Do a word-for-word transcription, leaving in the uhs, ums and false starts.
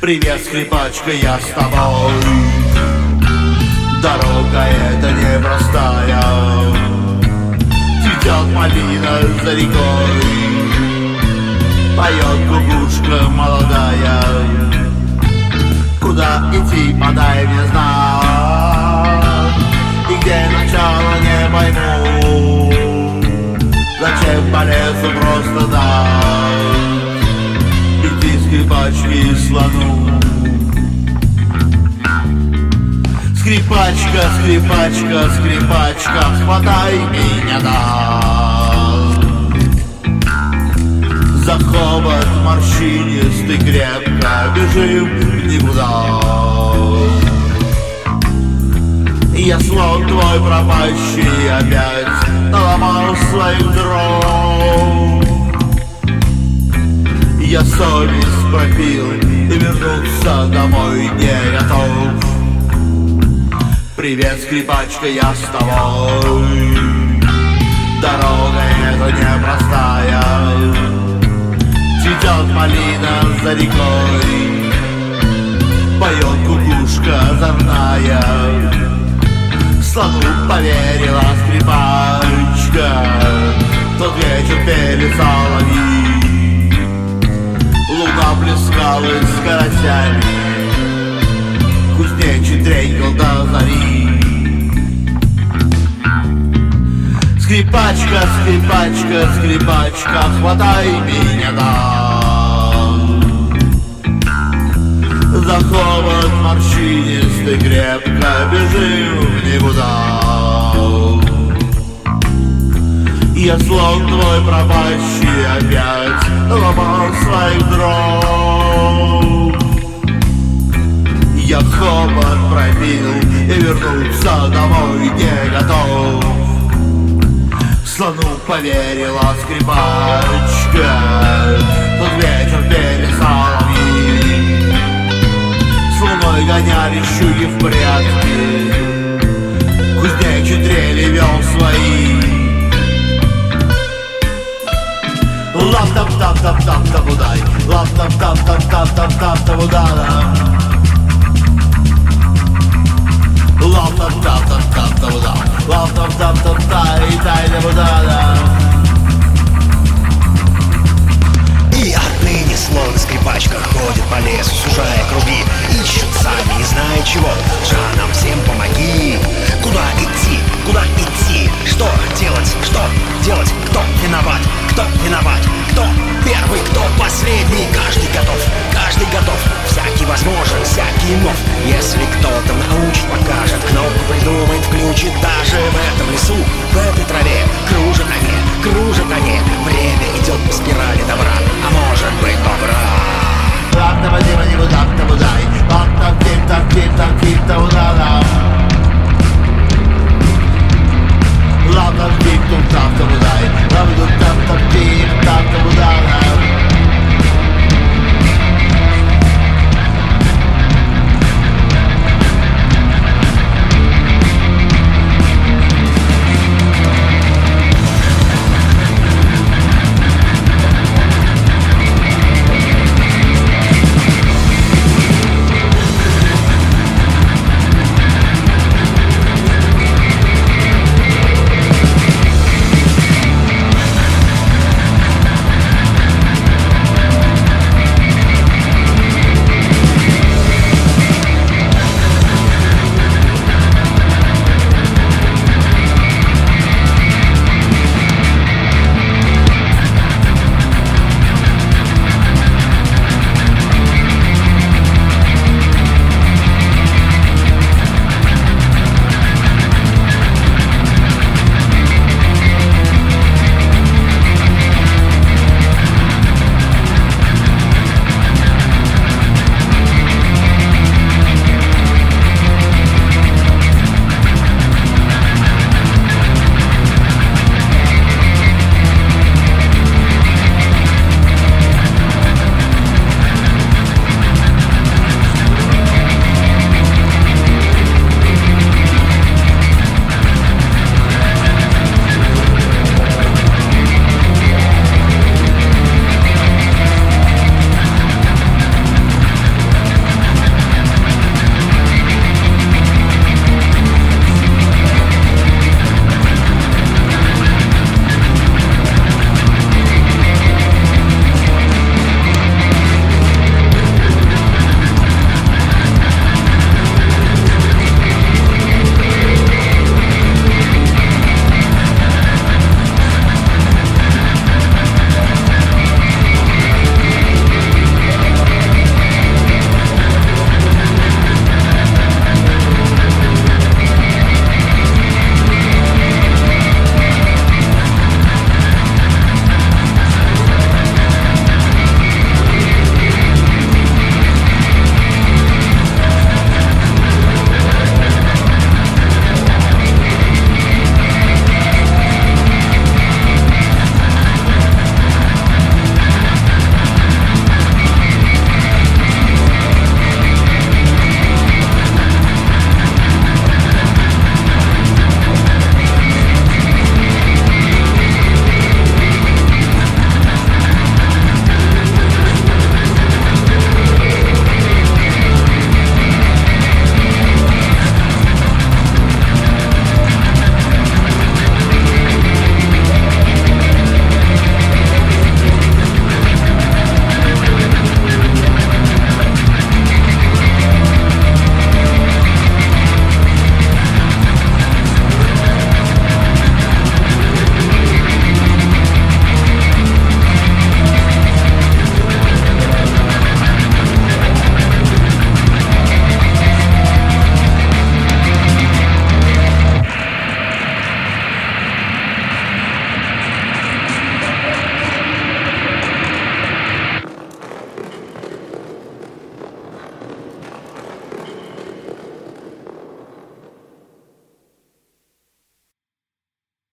Привет, скрипачка, я с тобой. Дорога эта непростая, цветет малина за рекой, поет кукушка молодая. Куда идти, подай мне знак, и где начало, не пойму. Зачем по лесу просто так идти скрипачки слону? Скрипачка, скрипачка, скрипачка, хватай меня, да. За хобот морщинистый крепко бежим никуда. Я слон твой пропащий опять наломал своих дров. Я совесть пропил и вернуться домой не готов. Привет, скрипачка, я с тобой. Дорога эта непростая, цветет малина за рекой, поет кукушка озорная. Слону поверила скрипачка, в тот вечер пели соловьи. Луна плескалась с карасями, кузнечик тренькал до зари. Скрипачка, скрипачка, скрипачка, хватай меня, да. За хобот морщинистый крепко бежим в никуда. Я слон твой пропащий опять ломал своих дров. Я хобот пробил и вернуться домой не готов. Слону поверила скрипачка, тот вечер пели соловьи. С луной гоняли щуки в прятки, кузнечик трели вел свои. Лап-тап-тап-тап-тап-тап-тап-удай, лап-тап-тап-тап-тап-тап-тап-удай. Лап-тап-тап-тап-тап-тап-удай, лап-тап-тап-тап-тай-тай-тап-удай. И отныне слон скрипачка ходит по лесу, сужая круги, ищут сами, не зная чего. Жа, нам всем помоги. Куда идти? Куда идти? Что делать? Что делать? Кто виноват? Кто виноват? Кто первый? Кто последний?